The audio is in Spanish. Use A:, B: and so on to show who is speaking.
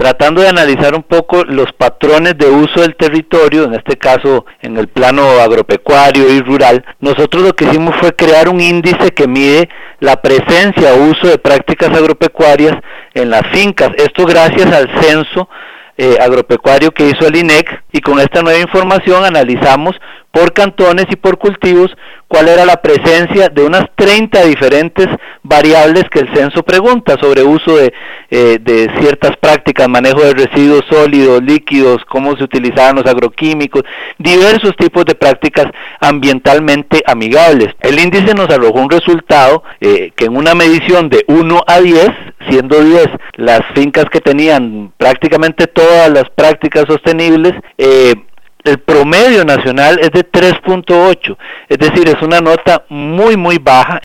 A: tratando de analizar un poco los patrones de uso del territorio, en este caso en el plano agropecuario y rural, nosotros lo que hicimos fue crear un índice que mide la presencia o uso de prácticas agropecuarias en las fincas. Esto gracias al censo agropecuario que hizo el INEC, y con esta nueva información analizamos por cantones y por cultivos cuál era la presencia de unas 30 diferentes variables que el censo pregunta sobre uso de ciertas prácticas, manejo de residuos sólidos, líquidos, cómo se utilizaban los agroquímicos, diversos tipos de prácticas ambientalmente amigables. El índice nos arrojó un resultado que en una medición de 1 a 10, siendo 10 las fincas que tenían prácticamente todas las prácticas sostenibles, el promedio nacional es de 3.8, es decir, es una nota muy baja.